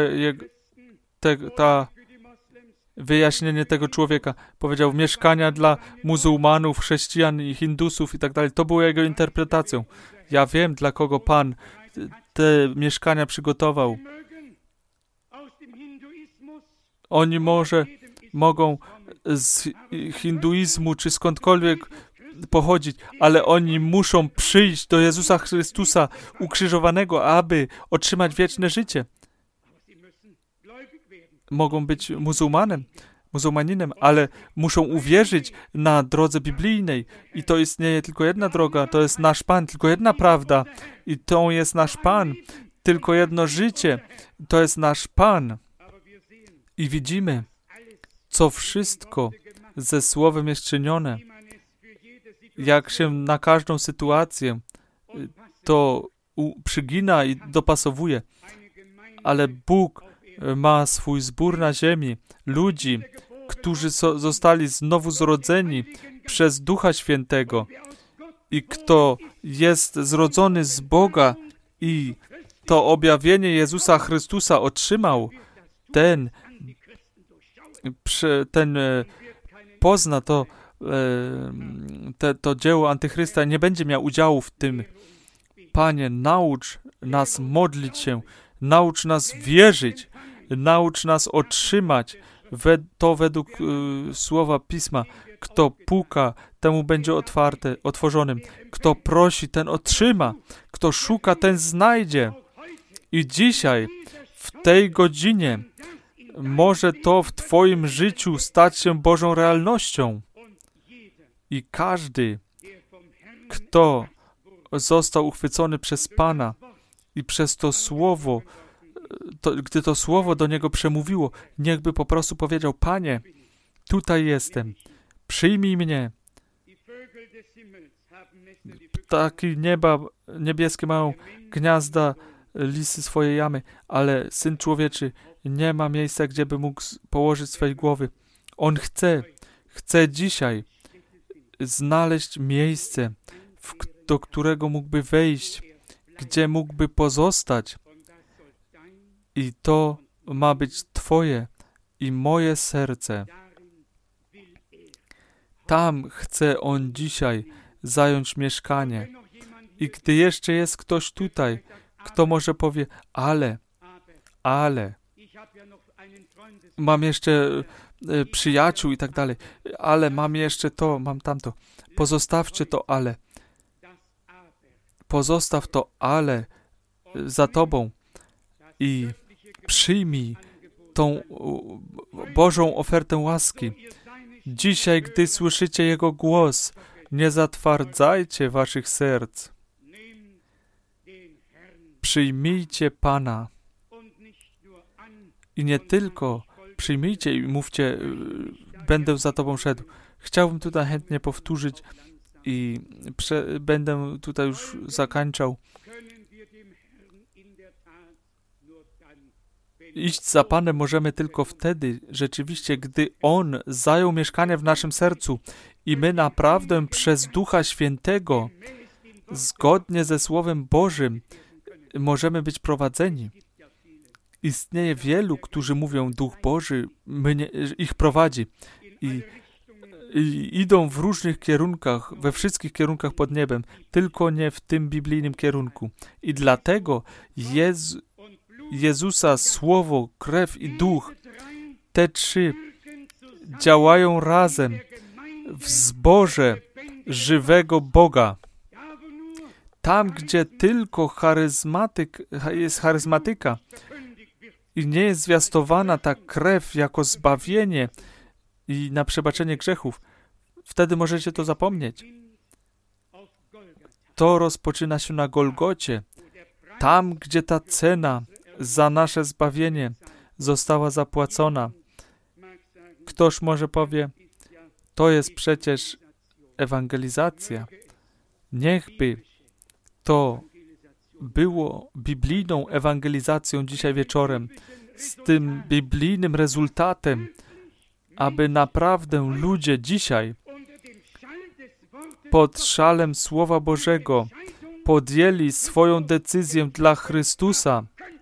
wyjaśnienie tego człowieka. Powiedział, mieszkania dla muzułmanów, chrześcijan i hindusów i tak dalej. To było jego interpretacją. Ja wiem, dla kogo Pan te mieszkania przygotował. Oni mogą z hinduizmu czy skądkolwiek pochodzić, ale oni muszą przyjść do Jezusa Chrystusa ukrzyżowanego, aby otrzymać wieczne życie. Mogą być muzułmaninem, ale muszą uwierzyć na drodze biblijnej. I to istnieje tylko jedna droga, to jest nasz Pan, tylko jedna prawda. I to jest nasz Pan, tylko jedno życie, to jest nasz Pan. I widzimy, co wszystko ze Słowem jest czynione. Jak się na każdą sytuację to przygina i dopasowuje. Ale Bóg ma swój zbór na ziemi, ludzi, którzy zostali znowu zrodzeni przez Ducha Świętego. I kto jest zrodzony z Boga i to objawienie Jezusa Chrystusa otrzymał, ten pozna to dzieło Antychrysta, nie będzie miał udziału w tym. Panie, naucz nas modlić się, naucz nas wierzyć, naucz nas otrzymać to według słowa Pisma. Kto puka, temu będzie otworzonym. Kto prosi, ten otrzyma. Kto szuka, ten znajdzie. I dzisiaj, w tej godzinie, może to w Twoim życiu stać się Bożą realnością. I każdy, kto został uchwycony przez Pana i przez to słowo, gdy to słowo do niego przemówiło, niechby po prostu powiedział: Panie, tutaj jestem, przyjmij mnie. Ptaki nieba niebieskie mają gniazda, lisy swoje jamy, ale Syn Człowieczy nie ma miejsca, gdzie by mógł położyć swej głowy. On chce dzisiaj znaleźć miejsce, do którego mógłby wejść, gdzie mógłby pozostać. I to ma być Twoje i moje serce. Tam chce On dzisiaj zająć mieszkanie. I gdy jeszcze jest ktoś tutaj, kto może powie: ale, mam jeszcze przyjaciół i tak dalej, ale mam jeszcze to, mam tamto. Pozostawcie to ale. Pozostaw to ale za Tobą i przyjmij tą Bożą ofertę łaski. Dzisiaj, gdy słyszycie Jego głos, nie zatwardzajcie waszych serc. Przyjmijcie Pana. I nie tylko przyjmijcie i mówcie: będę za Tobą szedł. Chciałbym tutaj chętnie powtórzyć i będę tutaj już zakończał. Iść za Panem możemy tylko wtedy, rzeczywiście, gdy On zajął mieszkanie w naszym sercu i my naprawdę przez Ducha Świętego, zgodnie ze Słowem Bożym, możemy być prowadzeni. Istnieje wielu, którzy mówią: Duch Boży ich prowadzi i idą w różnych kierunkach, we wszystkich kierunkach pod niebem, tylko nie w tym biblijnym kierunku. I dlatego Jezusa Słowo, krew i Duch, te trzy działają razem w zborze żywego Boga. Tam, gdzie tylko jest charyzmatyka i nie jest zwiastowana ta krew jako zbawienie i na przebaczenie grzechów, wtedy możecie to zapomnieć. To rozpoczyna się na Golgocie, tam, gdzie ta cena za nasze zbawienie została zapłacona. Ktoś może powie: to jest przecież ewangelizacja. Niechby to było biblijną ewangelizacją dzisiaj wieczorem, z tym biblijnym rezultatem, aby naprawdę ludzie dzisiaj pod szalem Słowa Bożego podjęli swoją decyzję dla Chrystusa.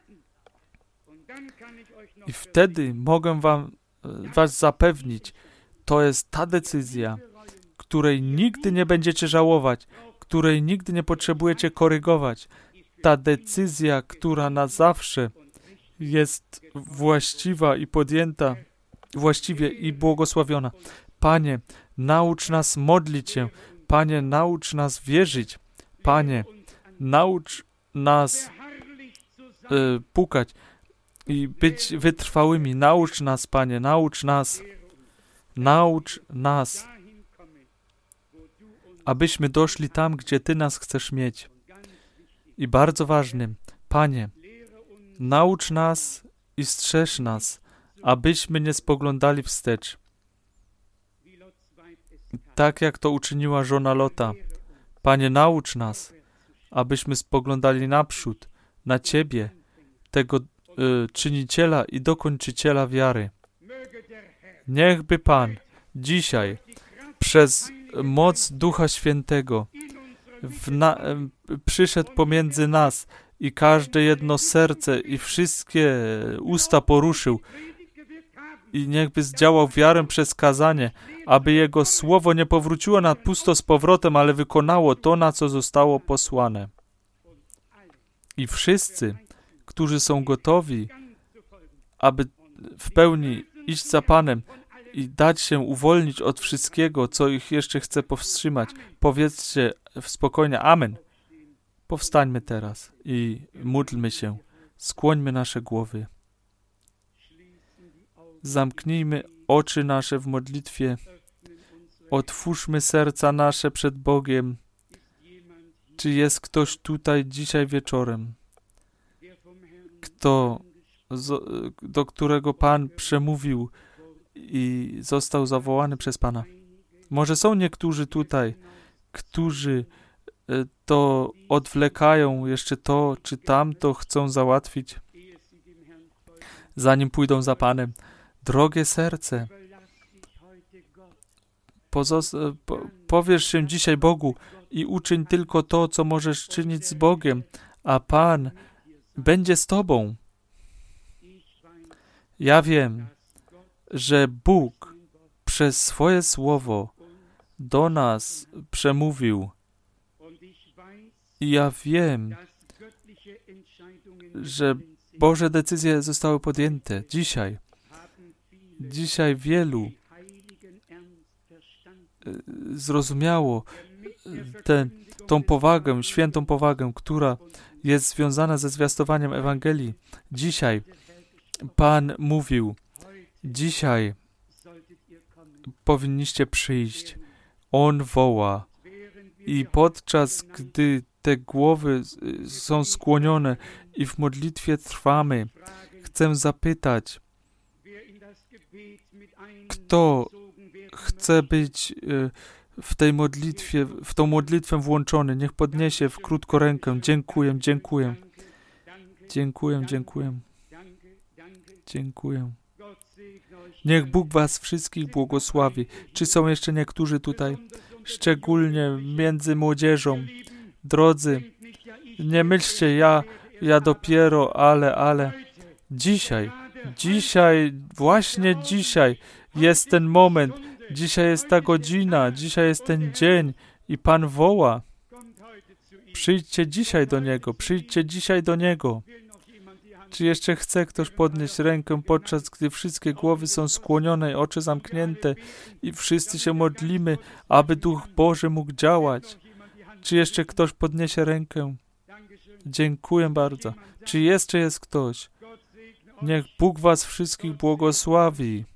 I wtedy mogę was zapewnić, to jest ta decyzja, której nigdy nie będziecie żałować, której nigdy nie potrzebujecie korygować. Ta decyzja, która na zawsze jest właściwa i podjęta właściwie i błogosławiona. Panie, naucz nas modlić się. Panie, naucz nas wierzyć. Panie, naucz nas pukać i być wytrwałymi. Naucz nas, Panie, naucz nas, abyśmy doszli tam, gdzie Ty nas chcesz mieć. I bardzo ważnym, Panie, naucz nas i strzeż nas, abyśmy nie spoglądali wstecz. Tak jak to uczyniła żona Lota. Panie, naucz nas, abyśmy spoglądali naprzód, na Ciebie, tego czyniciela i dokończyciela wiary. Niechby Pan dzisiaj przez moc Ducha Świętego przyszedł pomiędzy nas i każde jedno serce i wszystkie usta poruszył i niechby zdziałał wiarę przez kazanie, aby Jego słowo nie powróciło na pusto z powrotem, ale wykonało to, na co zostało posłane. I wszyscy, którzy są gotowi, aby w pełni iść za Panem i dać się uwolnić od wszystkiego, co ich jeszcze chce powstrzymać, powiedzcie spokojnie amen. Powstańmy teraz i módlmy się. Skłońmy nasze głowy. Zamknijmy oczy nasze w modlitwie. Otwórzmy serca nasze przed Bogiem. Czy jest ktoś tutaj dzisiaj wieczorem, do którego Pan przemówił i został zawołany przez Pana? Może są niektórzy tutaj, którzy to odwlekają, jeszcze to czy tamto chcą załatwić, zanim pójdą za Panem. Drogie serce, powierz się dzisiaj Bogu i uczyń tylko to, co możesz czynić z Bogiem, a Pan będzie z Tobą. Ja wiem, że Bóg przez swoje słowo do nas przemówił. I ja wiem, że Boże decyzje zostały podjęte dzisiaj. Dzisiaj wielu zrozumiało tą powagę, świętą powagę, która jest związana ze zwiastowaniem Ewangelii. Dzisiaj Pan mówił, dzisiaj powinniście przyjść. On woła. I podczas gdy te głowy są skłonione i w modlitwie trwamy, chcę zapytać, kto chce być w tej modlitwie, w tą modlitwę włączony, niech podniesie krótko rękę. Dziękuję. Niech Bóg was wszystkich błogosławi. Czy są jeszcze niektórzy tutaj, szczególnie między młodzieżą? Drodzy, nie myślcie, ja dopiero, ale właśnie dzisiaj jest ten moment, dzisiaj jest ta godzina, dzisiaj jest ten dzień i Pan woła. Przyjdźcie dzisiaj do Niego. Czy jeszcze chce ktoś podnieść rękę, podczas gdy wszystkie głowy są skłonione, oczy zamknięte i wszyscy się modlimy, aby Duch Boży mógł działać? Czy jeszcze ktoś podniesie rękę? Dziękuję bardzo. Czy jeszcze jest ktoś? Niech Bóg was wszystkich błogosławi.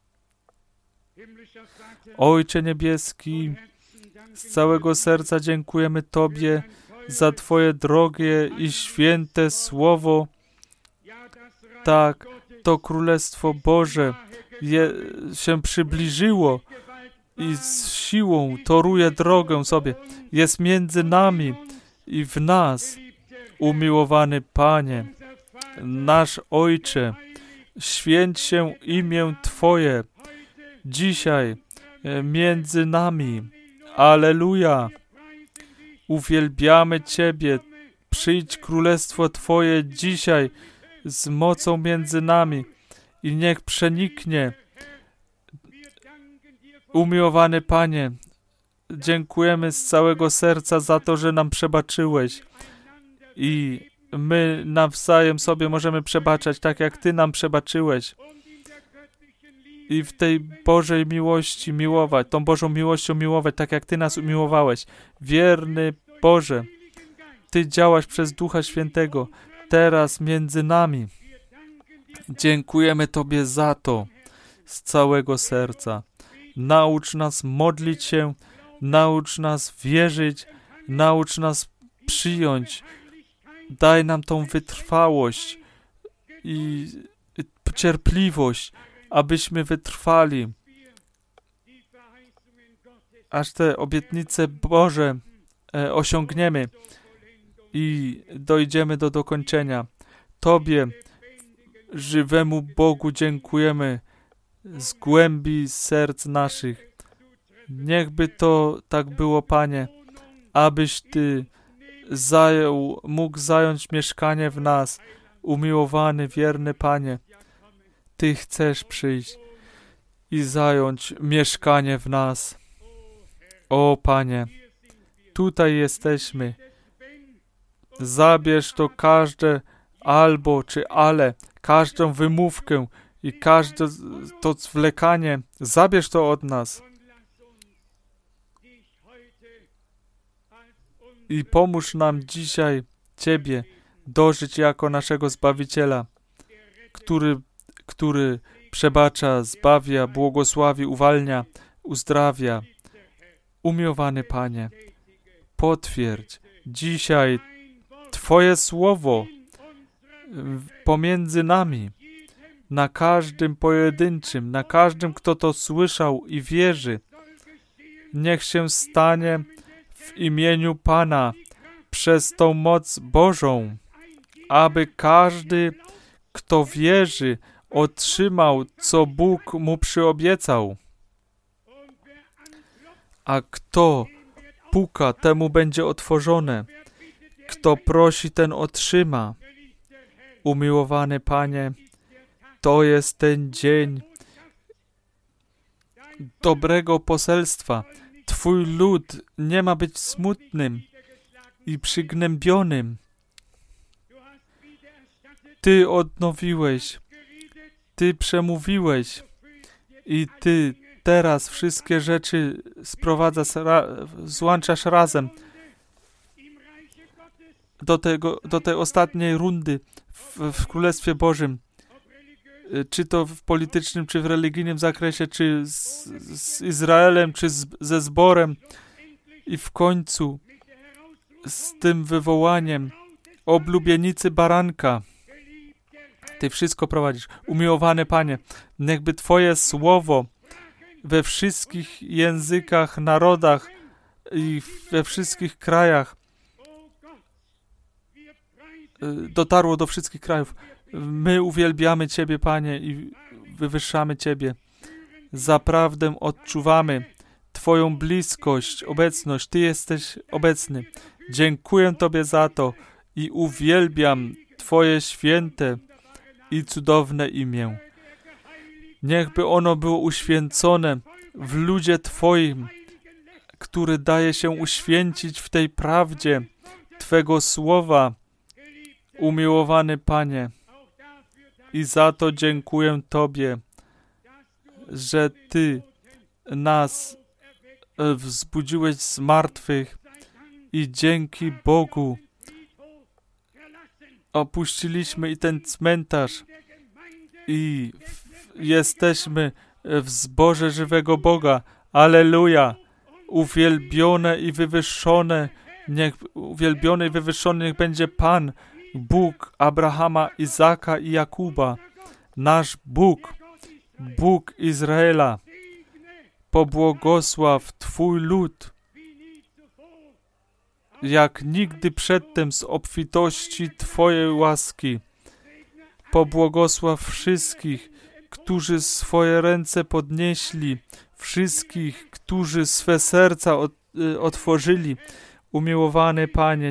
Ojcze Niebieski, z całego serca dziękujemy Tobie za Twoje drogie i święte słowo. Tak, to Królestwo Boże się przybliżyło i z siłą toruje drogę sobie. Jest między nami i w nas. Umiłowany Panie, nasz Ojcze, święć się imię Twoje dzisiaj między nami. Alleluja! Uwielbiamy Ciebie. Przyjdź Królestwo Twoje dzisiaj z mocą między nami i niech przeniknie. Umiłowany Panie, dziękujemy z całego serca za to, że nam przebaczyłeś i my nawzajem sobie możemy przebaczać, tak jak Ty nam przebaczyłeś. i w tej Bożej miłości miłować, tą Bożą miłością miłować, tak jak Ty nas umiłowałeś. Wierny Boże, Ty działasz przez Ducha Świętego teraz między nami. Dziękujemy Tobie za to z całego serca. Naucz nas modlić się, naucz nas wierzyć, naucz nas przyjąć. Daj nam tą wytrwałość i cierpliwość, abyśmy wytrwali, aż te obietnice Boże osiągniemy i dojdziemy do dokończenia. Tobie, żywemu Bogu, dziękujemy z głębi serc naszych. Niechby to tak było, Panie, abyś Ty mógł zająć mieszkanie w nas. Umiłowany, wierny Panie, Ty chcesz przyjść i zająć mieszkanie w nas. O Panie, tutaj jesteśmy. Zabierz to każde albo czy ale, każdą wymówkę i każde to zwlekanie. Zabierz to od nas. I pomóż nam dzisiaj Ciebie dożyć jako naszego Zbawiciela, który przebacza, zbawia, błogosławi, uwalnia, uzdrawia. Umiłowany Panie, potwierdź dzisiaj Twoje słowo pomiędzy nami, na każdym pojedynczym, na każdym, kto to słyszał i wierzy. Niech się stanie w imieniu Pana przez tą moc Bożą, aby każdy, kto wierzy, otrzymał, co Bóg mu przyobiecał. A kto puka, temu będzie otworzone. Kto prosi, ten otrzyma. Umiłowany Panie, to jest ten dzień dobrego poselstwa. Twój lud nie ma być smutnym i przygnębionym. Ty odnowiłeś, Ty przemówiłeś i Ty teraz wszystkie rzeczy złączasz razem do tej ostatniej rundy w Królestwie Bożym. Czy to w politycznym, czy w religijnym zakresie, czy z Izraelem, czy ze zborem. I w końcu z tym wywołaniem oblubienicy baranka. Ty wszystko prowadzisz. Umiłowany Panie, niechby Twoje słowo we wszystkich językach, narodach i we wszystkich krajach dotarło do wszystkich krajów. My uwielbiamy Ciebie, Panie, i wywyższamy Ciebie. Zaprawdę odczuwamy Twoją bliskość, obecność. Ty jesteś obecny. Dziękuję Tobie za to i uwielbiam Twoje święte i cudowne imię. Niechby ono było uświęcone w ludzie Twoim, który daje się uświęcić w tej prawdzie Twego słowa. Umiłowany Panie, i za to dziękuję Tobie, że Ty nas wzbudziłeś z martwych i dzięki Bogu opuściliśmy i ten cmentarz i jesteśmy w zborze żywego Boga. Alleluja! Uwielbiony i wywyższony niech będzie Pan, Bóg Abrahama, Izaka i Jakuba, nasz Bóg, Bóg Izraela. Pobłogosław Twój lud, jak nigdy przedtem z obfitości Twojej łaski. Pobłogosław wszystkich, którzy swoje ręce podnieśli, wszystkich, którzy swe serca otworzyli. Umiłowany Panie,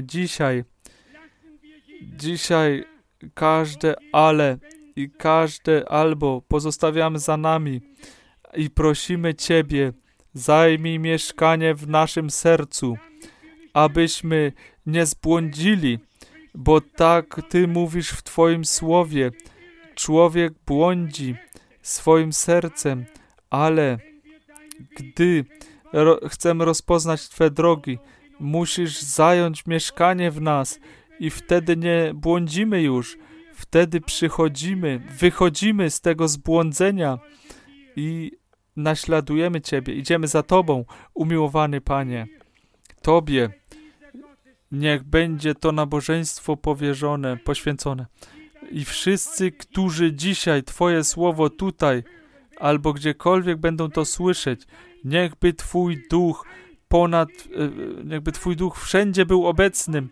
dzisiaj każde ale i każde albo pozostawiamy za nami i prosimy Ciebie, zajmij mieszkanie w naszym sercu, abyśmy nie zbłądzili, bo tak Ty mówisz w Twoim słowie. Człowiek błądzi, swoim sercem, ale gdy chcemy rozpoznać Twe drogi, musisz zająć mieszkanie w nas i wtedy nie błądzimy już. Wtedy wychodzimy z tego zbłądzenia i naśladujemy Ciebie. Idziemy za Tobą, umiłowany Panie. Tobie niech będzie to nabożeństwo powierzone, poświęcone. I wszyscy, którzy dzisiaj Twoje słowo tutaj albo gdziekolwiek będą to słyszeć, niechby Twój duch niechby Twój duch wszędzie był obecnym.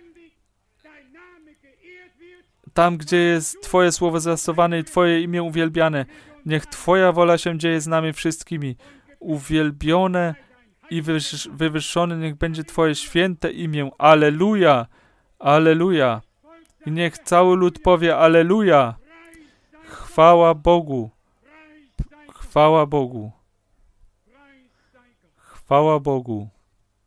Tam, gdzie jest Twoje słowo zwiastowane i Twoje imię uwielbiane, niech Twoja wola się dzieje z nami wszystkimi. Uwielbione i wywyższone niech będzie Twoje święte imię. Alleluja! Alleluja! I niech cały lud powie Alleluja! Chwała Bogu! Chwała Bogu! Chwała Bogu!